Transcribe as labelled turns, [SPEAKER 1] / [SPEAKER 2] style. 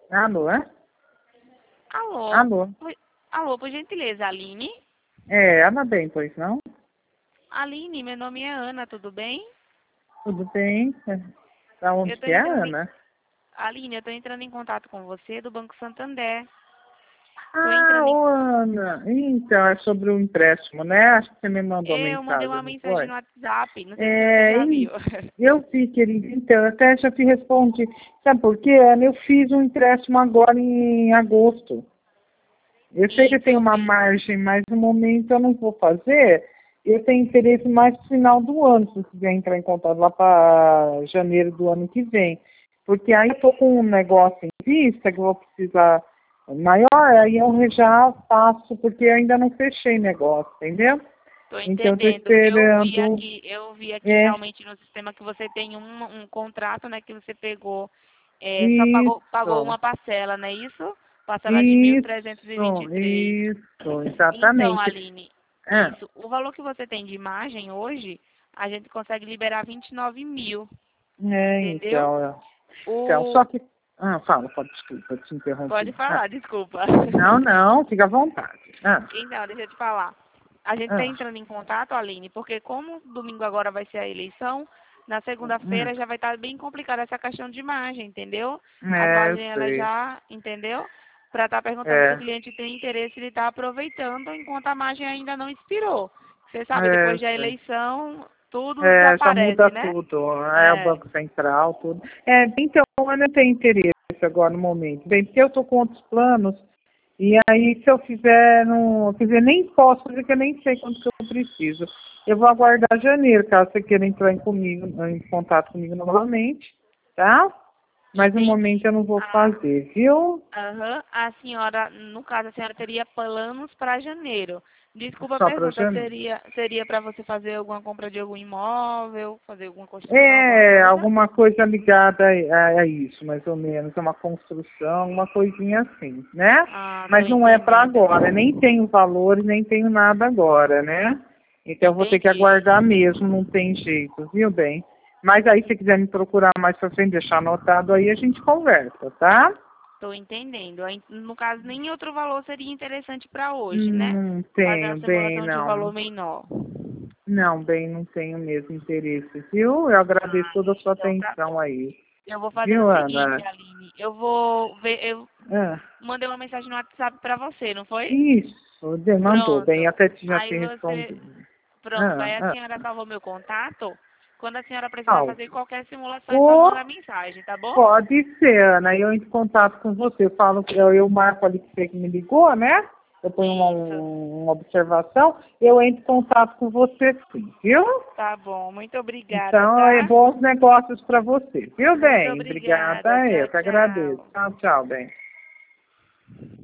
[SPEAKER 1] Alô, é?
[SPEAKER 2] Alô?
[SPEAKER 1] Alô?
[SPEAKER 2] Alô, por gentileza, Aline?
[SPEAKER 1] É, Ana bem, pois não?
[SPEAKER 2] Aline, meu nome é Ana, tudo bem?
[SPEAKER 1] Tudo bem? Da onde
[SPEAKER 2] Eu tô
[SPEAKER 1] que é,
[SPEAKER 2] entrando em...
[SPEAKER 1] Ana?
[SPEAKER 2] Aline, eu tô entrando em contato com você do Banco Santander. Tô
[SPEAKER 1] Ah,
[SPEAKER 2] entrando em...
[SPEAKER 1] ô Ana, então é sobre o empréstimo, né? Acho que você me mandou
[SPEAKER 2] Eu mandei
[SPEAKER 1] mensagem,
[SPEAKER 2] uma
[SPEAKER 1] não
[SPEAKER 2] mensagem
[SPEAKER 1] foi?
[SPEAKER 2] no WhatsApp, não sei se você
[SPEAKER 1] É,
[SPEAKER 2] já viu.
[SPEAKER 1] eu vi, querido, então, eu até já te respondi. Sabe por quê, Ana? Eu fiz um empréstimo agora em agosto. Eu sei que
[SPEAKER 2] Isso,
[SPEAKER 1] tem
[SPEAKER 2] eu
[SPEAKER 1] uma
[SPEAKER 2] vi.
[SPEAKER 1] margem, mas no momento eu não vou fazer. Eu tenho interesse mais no final do ano, se você quiser entrar em contato lá para janeiro do ano que vem. Porque aí eu estou com um negócio em vista que eu vou precisar maior, aí eu já faço, porque eu ainda não fechei negócio, entendeu?
[SPEAKER 2] Tô
[SPEAKER 1] Então eu estou
[SPEAKER 2] entendendo.
[SPEAKER 1] esperando.
[SPEAKER 2] Eu vi aqui
[SPEAKER 1] É,
[SPEAKER 2] realmente no sistema que você tem um contrato, né, que você pegou, só pagou
[SPEAKER 1] isso,
[SPEAKER 2] uma parcela, não é isso? Parcela de mil trezentos e vinte e
[SPEAKER 1] isso,
[SPEAKER 2] três.
[SPEAKER 1] isso,
[SPEAKER 2] Então,
[SPEAKER 1] exatamente.
[SPEAKER 2] Aline,
[SPEAKER 1] Ah,
[SPEAKER 2] isso. O valor que você tem de imagem hoje, a gente consegue liberar 29 mil, entendeu?
[SPEAKER 1] então. Então,
[SPEAKER 2] O...
[SPEAKER 1] só que. Ah, fala, pode, desculpa, te interrompi.
[SPEAKER 2] Pode falar, desculpa.
[SPEAKER 1] Não, não, fica à vontade.
[SPEAKER 2] Então, deixa eu te falar. A gente está
[SPEAKER 1] Ah,
[SPEAKER 2] entrando em contato, Aline, porque como domingo agora vai ser a eleição, na
[SPEAKER 1] hum.
[SPEAKER 2] segunda-feira já vai estar bem complicada essa questão de imagem, entendeu? As
[SPEAKER 1] É, eu
[SPEAKER 2] lojas, elas
[SPEAKER 1] sei.
[SPEAKER 2] já, entendeu? Para estar perguntando se o
[SPEAKER 1] É,
[SPEAKER 2] cliente tem interesse de estar aproveitando enquanto a margem ainda não expirou. Você sabe, depois
[SPEAKER 1] eu
[SPEAKER 2] da
[SPEAKER 1] sei.
[SPEAKER 2] eleição, tudo
[SPEAKER 1] É, já muda
[SPEAKER 2] desaparece, né?
[SPEAKER 1] tudo. É o
[SPEAKER 2] É,
[SPEAKER 1] Banco Central, tudo. É, então, eu não tenho interesse agora no momento. Bem, porque eu estou com outros planos. E aí, se eu fizer, não, quer dizer, nem posso fazer, que eu nem sei quanto que eu preciso. Eu vou aguardar janeiro, caso você queira entrar em contato comigo novamente, tá? Mas no momento
[SPEAKER 2] entendi.
[SPEAKER 1] eu não vou
[SPEAKER 2] Ah,
[SPEAKER 1] fazer, viu?
[SPEAKER 2] aham. A senhora, no caso, a senhora teria planos para janeiro. Desculpa a
[SPEAKER 1] Só para
[SPEAKER 2] pergunta,
[SPEAKER 1] janeiro.
[SPEAKER 2] seria para você fazer alguma compra de algum imóvel, fazer alguma construção, alguma
[SPEAKER 1] É,
[SPEAKER 2] coisa?
[SPEAKER 1] alguma coisa ligada a isso, mais ou menos. É uma construção, uma coisinha assim, né?
[SPEAKER 2] Ah, tô
[SPEAKER 1] Mas não é para
[SPEAKER 2] entendendo.
[SPEAKER 1] agora. Nem tenho valores, nem tenho nada agora, né? Então eu vou ter que
[SPEAKER 2] Entendi.
[SPEAKER 1] aguardar mesmo, não tem jeito, viu, bem? Mas aí, se quiser me procurar mais pra frente, deixar anotado aí, a gente conversa, tá?
[SPEAKER 2] Tô entendendo. Aí, no caso, nem outro valor seria interessante para hoje, né?
[SPEAKER 1] Não
[SPEAKER 2] Fazer uma
[SPEAKER 1] tenho, bem,
[SPEAKER 2] simulação de um
[SPEAKER 1] não.
[SPEAKER 2] valor menor.
[SPEAKER 1] Não, bem, não tenho mesmo interesse, viu? Eu agradeço toda a sua
[SPEAKER 2] Então tá
[SPEAKER 1] atenção
[SPEAKER 2] bom.
[SPEAKER 1] aí.
[SPEAKER 2] Eu vou fazer o
[SPEAKER 1] Viu,
[SPEAKER 2] seguinte,
[SPEAKER 1] Ana?
[SPEAKER 2] Aline. Eu vou ver, eu
[SPEAKER 1] Ah.
[SPEAKER 2] mandei uma mensagem no WhatsApp para você, não foi?
[SPEAKER 1] Isso, mandou bem,
[SPEAKER 2] Pronto.
[SPEAKER 1] até já
[SPEAKER 2] Aí
[SPEAKER 1] te
[SPEAKER 2] você,
[SPEAKER 1] respondi.
[SPEAKER 2] pronto,
[SPEAKER 1] Ah,
[SPEAKER 2] aí a
[SPEAKER 1] ah,
[SPEAKER 2] senhora salvou meu contato. Quando a senhora precisar
[SPEAKER 1] Alto.
[SPEAKER 2] fazer qualquer simulação, é só
[SPEAKER 1] Ou
[SPEAKER 2] mandar mensagem, tá bom?
[SPEAKER 1] pode ser, Ana, eu entro em contato com você. Eu falo, eu marco ali que você que me ligou, né? Eu ponho
[SPEAKER 2] Isso.
[SPEAKER 1] uma observação, eu entro em contato com você sim, viu?
[SPEAKER 2] Tá bom. Muito obrigada,
[SPEAKER 1] Então, é
[SPEAKER 2] tá?
[SPEAKER 1] bons negócios para você, viu,
[SPEAKER 2] Muito
[SPEAKER 1] bem?
[SPEAKER 2] obrigada.
[SPEAKER 1] Obrigada, eu
[SPEAKER 2] Tchau,
[SPEAKER 1] que agradeço.
[SPEAKER 2] tchau.
[SPEAKER 1] Tchau, tchau, bem.